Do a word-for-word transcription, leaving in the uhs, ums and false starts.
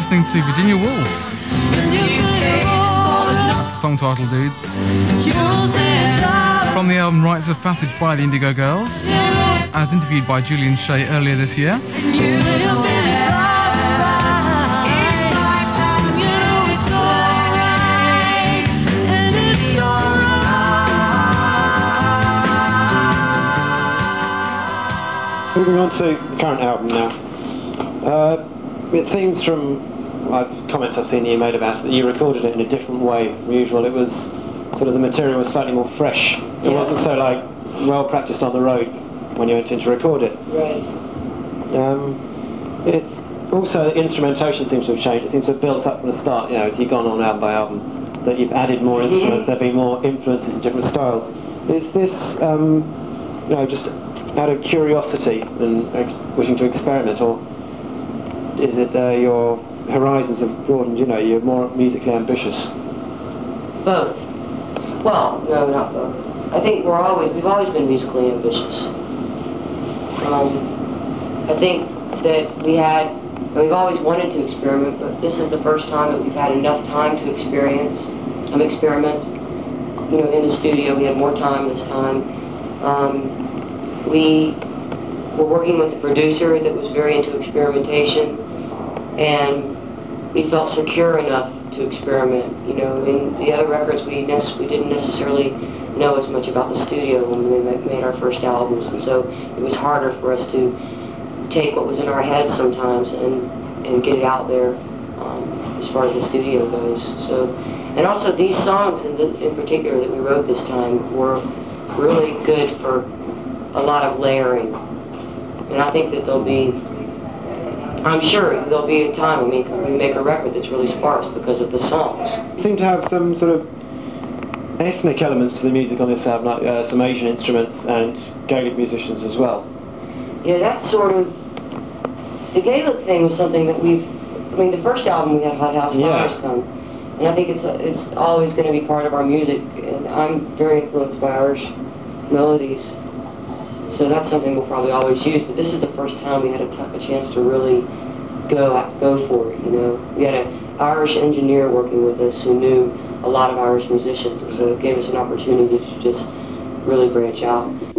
listening to Virginia Woolf. That's the song title, dudes. From the album Rites of Passage by the Indigo Girls, as interviewed by Julian Shea earlier this year. Moving on to the current album now. Uh, it seems from uh, comments I've seen you made about it that you recorded it in a different way from usual. It was sort of the material was slightly more fresh. It yeah. wasn't so like well practiced on the road when you went in to record it. Right. Um, it also the instrumentation seems to have changed. It seems to have built up from the start. You know, as you've gone on album by album, that you've added more Mm-hmm. instruments. There've been more influences in different styles. Is this um, you know just out of curiosity and ex wishing to experiment, or is it uh, your horizons have broadened, you know, you're more musically ambitious? Both. Well, no, not both. I think we're always, we've always been musically ambitious. Um, I think that we had, we've always wanted to experiment, but this is the first time that we've had enough time to experience, um, experiment. You know, in the studio, we had more time this time. Um, We were working with a producer that was very into experimentation, and we felt secure enough to experiment. You know, in the other records, we we didn't necessarily know as much about the studio when we made our first albums, and so it was harder for us to take what was in our heads sometimes and and get it out there um, as far as the studio goes. So, and also these songs in, the, in particular that we wrote this time were really good for a lot of layering, and I think that there'll be, I'm sure there'll be a time when we, we make a record that's really sparse because of the songs. You seem to have some sort of ethnic elements to the music on this album, like uh, some Asian instruments and Gaelic musicians as well. Yeah, that's sort of, the Gaelic thing was something that we've, I mean the first album we had Hot House Fires Yeah. come, and I think it's, it's always going to be part of our music, and I'm very influenced by Irish melodies. So that's something we'll probably always use, but this is the first time we had a, a chance to really go go for it, you know. We had an Irish engineer working with us who knew a lot of Irish musicians, and so it gave us an opportunity to just really branch out.